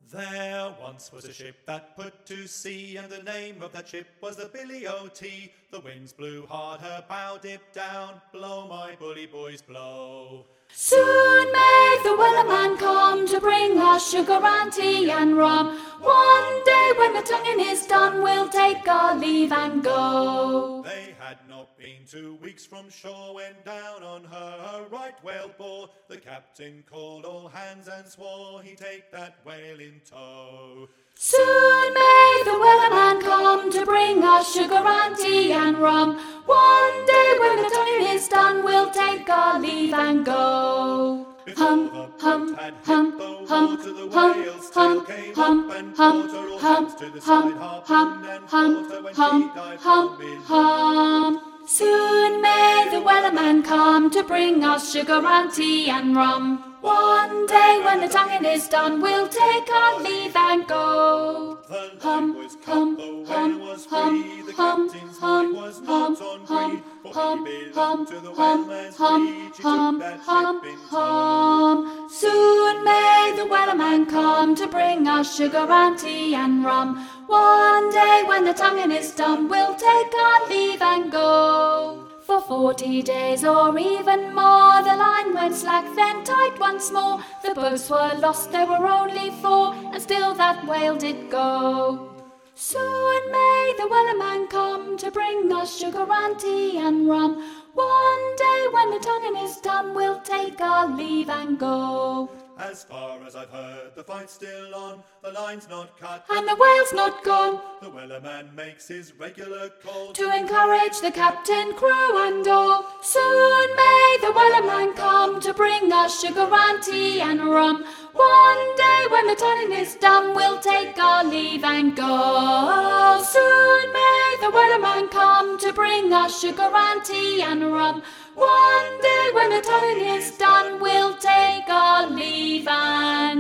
There once was a ship that put to sea, and the name of that ship was the Billy O.T. The winds blew hard, her bow dipped down. Blow, my bully boys, blow. Soon may the Wellerman come to bring us sugar and tea and rum. One day when the tonguing is done, we'll take our leave and go. They had not been 2 weeks from shore when down on her a right whale bore. The captain called all hands and swore he'd take that whale in tow. Soon may the Wellerman come to bring us sugar and tea and rum. One day when the tonguing is done, we'll take our leave and go. Before the boat had hit the water, the whale's tail came up and caught her. All hands to the side, harpooned and caught her when she dived from below. Soon may the Wellerman come to bring us sugar and tea and rum. One day when the tonguing is done, we'll take our leave and go. The line was cut, the whale was free, the captain's mind was not on greed, for he belonged to the whaleman's breed. She took that ship in tow. Soon may the Wellerman come to bring us sugar and tea and rum. One day when the tonguing is done, we'll take our leave and go. For 40 days or even more, the line went slack, then tight once more. The boats were lost, there were only 4, and still that whale did go. Soon may the Wellerman come to bring us sugar and tea and rum. One day when the tonguing is done, we'll take our leave and go. As far as I've heard, the fight's still on, the line's not cut, and the whale's not gone. The Wellerman makes his regular call to encourage the captain, crew and all. Soon may the Wellerman come to bring us sugar and tea and rum. One day when the tonguing is done, we'll take our leave and go. Soon may the Wellerman come to bring us sugar and tea and rum. One day when the tonguing is done, we'll take our leave and